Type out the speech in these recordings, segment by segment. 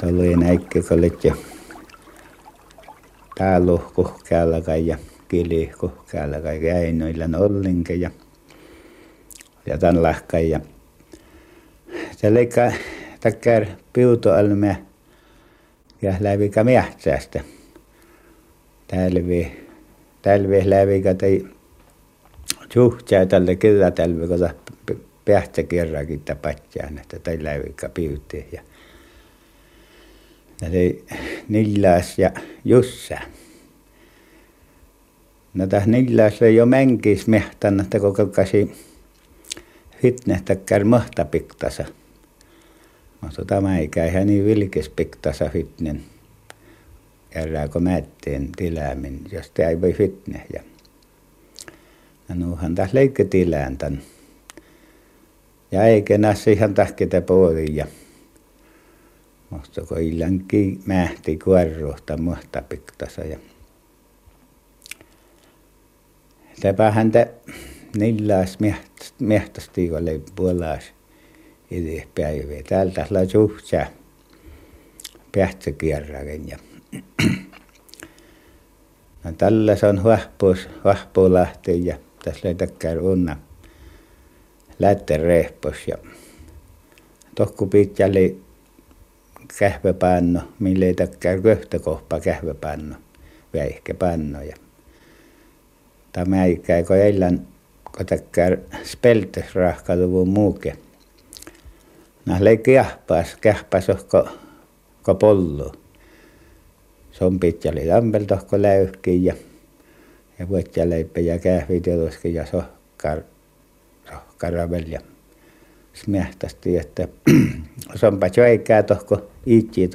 oli näikki kollet ja täällä kuhkeallakai ja kili kuhkeallakai käinoilla ollinke ja tämän lahkai ja se leikkaa takkar piutoalme ja lävikä miehtsäästä tälvi lävikä tai suhtsää tälle kyllä tälvi kun päästä kerrankin tapatsään että tai lävikä piuteen ja Nillas ja Jussa. No tässä Nillas on jo mänkis mehtän, että koko kasi fitnehtäkkär mahtapiktasa. Mutta tämä ei käy niin vilkis piktasa fitnen. Järjääkö määtteen tiläämin, jos te ei voi fitne. Ja nuuhan tässä leikki tilään tän. Ja eikä näissä ihan tahkita puoliin ja mutta kun illankin mähti kuorruhta muhta piktasa ja täpähän te Nillas mehtästi oli puolas itse päivää. Täältä la suhtsää pähtsäkierrakin ja no tällä se on Vahpuulahti ja tässä leitäkkään unna lätten rehpos ja tohku pitkäli kähväpanno, millä ei takkää köhtökohpa kähväpanno, väihkäpanno. Ja tämä ei käy, kun eilän, kun takkää speltesrahkaluvun muuke. Nämä lei kähpäs ohko pollu. Se on pitkäli lampeltohko läyhkiin ja vuotsialeipä ja kähviteluskin ja sohkaravel ja smähtästi, että se onpa joikää tohko itsi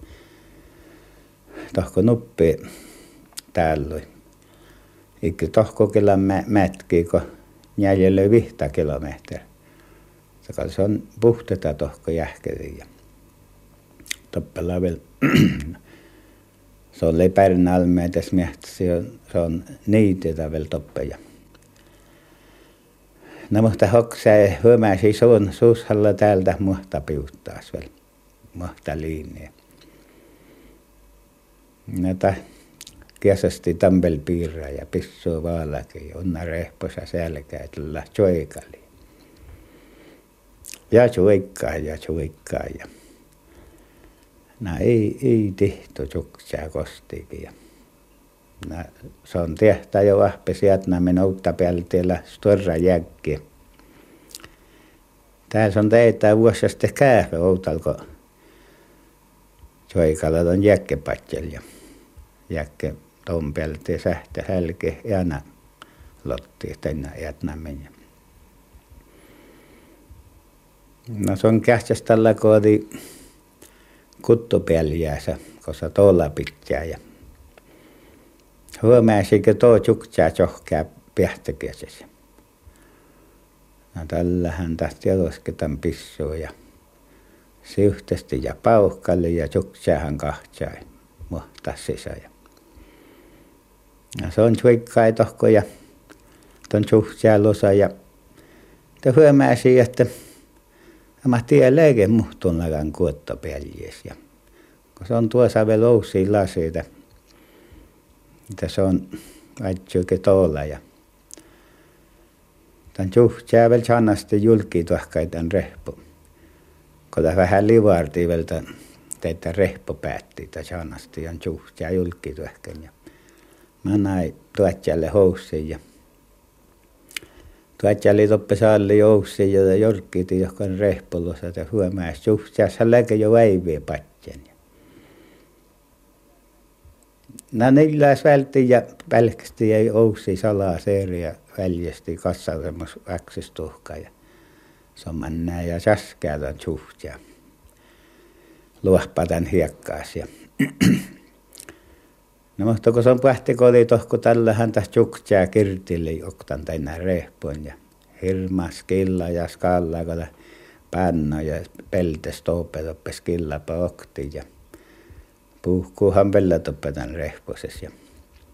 tohko nuppi täällä. Ikki tohko kyllä mätki, kun jäljellä 5 kilometriä. Se on puhteta tohko jähkeli ja toppella vielä. Se on Lepärin almeita smähtäsi, se on niitetä vielä toppeja. No mutta hoksää hyömäsi suun suushalla täältä muhta piuttaas vielä, muhta liinia. No kiesasti tampelpiirra ja pissuu vaalakin, onna rehposa selkää, tulla joikali. Ja suikkaa ja no ei tihto suksää kostiikin ja no, se on tehtä jo vahpe sieltä minuutta peltiellä storra jäkki. Täällä on teitä vuosia sitten kähvä outalko joikalla on jäkkepatsel ja jäkke tuon pelti sähtä hälke jana lotti tänä jätnämin. No se on kähtsäs tällä koodi kuttupeljäänsä, koska tuolla pitää ja huomaisikö tuo tjuktsaa johkää pähtäkiesessä. No tällähän tästä jatosketan pissuu ja siuhtesti ja pauhkalli ja tjuktsaahan kahtsai muhtas sisään. No se on tjuikkai tohko ja ton tjuktsaa losa ja te huomaisi, että mä tiedän lääke muhtunlakan kuottopeljes ja kun se on tuossa vielä ousia laseita. Että se on aitsuukin tuolla ja tämän juhtsää vielä sanasti julkii tuohkai tämän rehpo. Kun tämä vähän livartii vielä teitä rehpo päätti, että sanasti on juhtsää julkii tuohkai. Mä näin tuotjalle houssiin ja tuotjalle toppe saalli houssiin ja jorkkiiti johon rehpolossa, että huomaisi juhtsäässä läke jo väiviä patjen. No Nillas vältti ja pälkästi ei ousi salaa seeriä väljesti kassasemmos väksistuhka ja se on mennään ja saskää tämän suhtia. Luohpa tämän hiekkaas ja no mutta kun se on pähtikoli tohko tällähän tässä juhtsää kirtili oktan tänään rehpoon ja hirmas killa ja skalla kun panno ja peltes tope toppe skillapa okti ja puhkuuhan vielä toppetan rehposes ja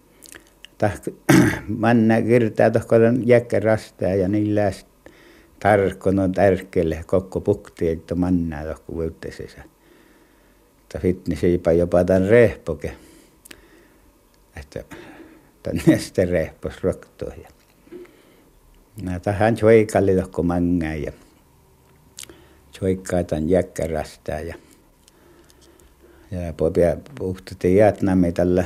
manna kirtaa tohkoon jäkkä rastaa ja niillä tarkkoon on tärkeille kokko pukti, että mannaa tohko vuottesessa. että fitni siipa jopa tämän rehpoke. Että tämän nesten rehpos roktoa. Ja tähän tjoikalli tohko mangään ja tjoikkaa tämän jäkkärastää ja popia puhtutti jätnämme tällä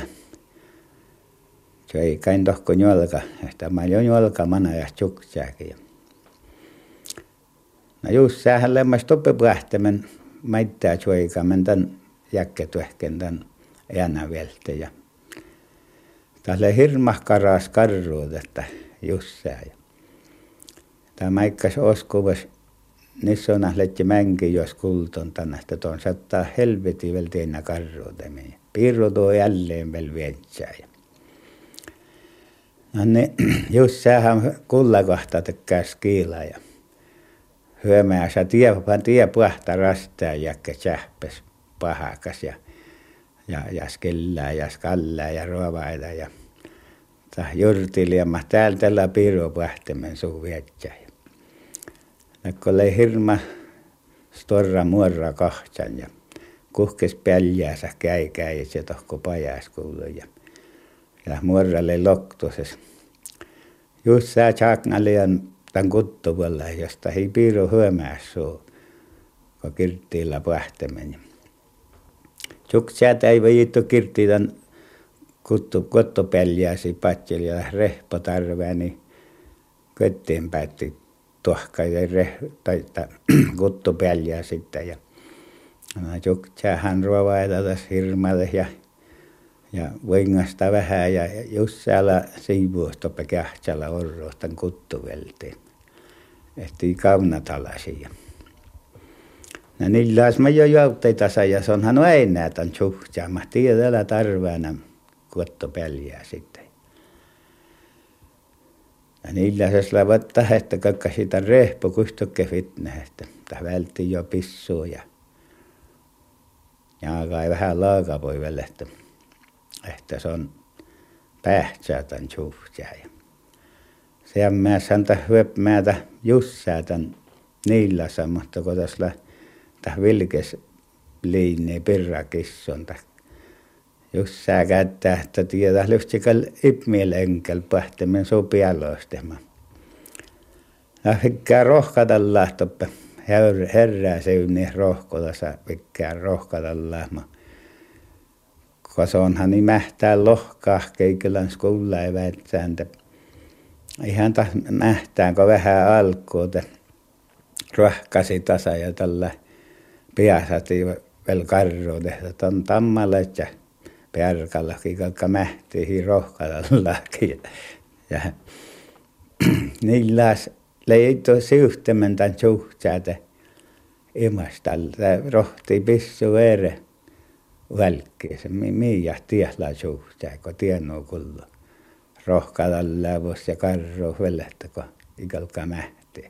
tjoikain tohko njolka. Että mä jo njolka mana ja tjuksääkin. No just sähän lemmas toppepähtämän maittää tjoikamen tämän jäkkätuehken tämän äänäveltä ja tälle hirmahkaras karruut, että jussää. Tämä maikkas oskuvas, niissä on lähti mänkin, jos kulton tänne, että tuon saattaa helvetin vielä teennä karruutemiin. Piirro tuo jälleen vielä vietsää. No niin, jussäähän kullakohta tekää skiilaa ja hyömäänsä tie puhta rastaa jäkkä sähpäs pahakas ja skellää ja skallää ja ruovaita ja jurtiliemma täällä tällä piiropähtämen suu vietsää. Kun oli hirma storra muorra kahtsan ja kuhkes päljäänsä käy ja se tohko pajaskuulu ja muorralle loktuses. Just sä tjaknalian tämän kuttupuolella, josta ei piiro hyömääs suu, kun kirttiillä pähtämen. Tjuksäätä ei vajittu kirtti tämän kuttupäljääsi patseli ja rehpotarvää, niin köttiin päätti tuohkaa ja kuttupäljää sitten. Ja tjuksäähän ruovaita tässä hirmalle ja voingasta vähän ja just siellä siivuustoppe kähtsällä orroa tämän kuttuveltiin. Ehtii kaunatalaisia. No niillä olisi mä jo joutteitasa ja se onhan aina tämän tjuksää. Mä tiedän täällä tarvana kuttupäljää sitten. Ja niillä se slavattaa, että kakka sitä rehpo kustokke fitneestä. Tämä vältti jo pissua ja kai vähän laakapoi vielä, että se on pähtsää tämän tjuksää. Sehän mä santa hyöpmäätä jussää tämän niillassa, mutta kun tässä vilkes liinii pirrakisson. Jussää käyttää, että tiedä lyhtsikal ipmiel enkel pähtämen sopialoistema. Ja pikkää rohkata lahtoppe. Herää seyni rohkodassa pikkää rohkata lahma. Kun se onhan niin mähtää lohkaa keikilän skuulla ei väitsääntö. Ihan taas mähtää, kun vähän alkuu, että rohkasi tasa ja tällä piasati vielä karruun, että on tammalet ja perkallakin, kaikka mähtiin rohkadallakin. Ja niillä leitoi syhtemän tämän suhtsäältä imasta. Rohtii pissu ere välkkiä. Se miia tiesla suhtsää, kun tienuu kullu. Rohkadalla vuosi ja karru vellettä, kun ikalka mähtii.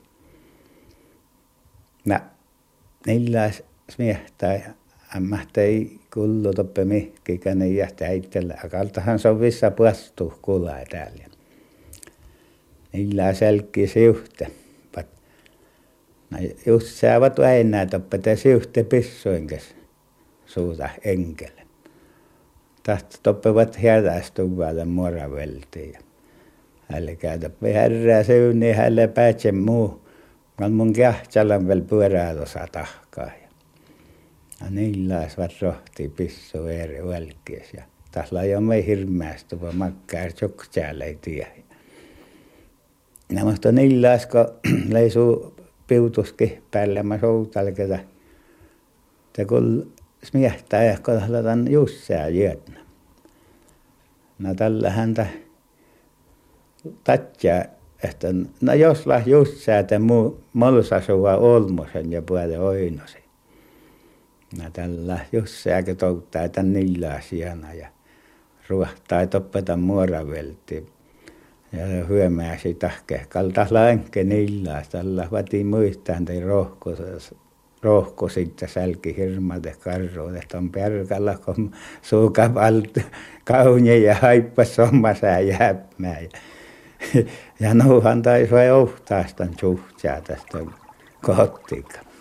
No, niillä smiehtää. Ammahta ei kullu toppe mihkikään, niin jähtää itsellä. Akaltahan se on vissa puastuh kulaa täällä. Niillä selkkii siuhte. No just saavat aina toppe te siuhte pissuinkes suuta enkele. Tahto toppevat hätästuvaalle moraveltiin. Älkää toppe herää syyni, hänelle päätse muu. Mun kähtsällä vielä pyörää tuossa tahkaa. Ja niillä olisivat rohtia pissu eri välkkies. Ja tässä ei ole mei hirmeästi, vaan makkaa tjuksäällä ei tiedä. Ja musta niillä olisi, kun leisuu piutuskin päälle, mä soutalkeita. Se kun smiehtää ja kun tahdotaan jussää jötnä. No tällä häntä tatjaa, että no jos läht jussää, että molsasua olmosen ja puolelle oinosin. No tällä jussääkin touttaa tämän niillä asiana ja ruohtaa toppeta muoraveltiin. Ja hyömääsi tahkehkalta länke niillä. Tällä vaatii muistaan tei rohko sitten sälki hirmalta karruun, että on perkalla, kun suukapalt kauni ja haippas sommasää jääpmää. Ja nouhan taisi vai ohtaastan suhtsää tästä kohtika.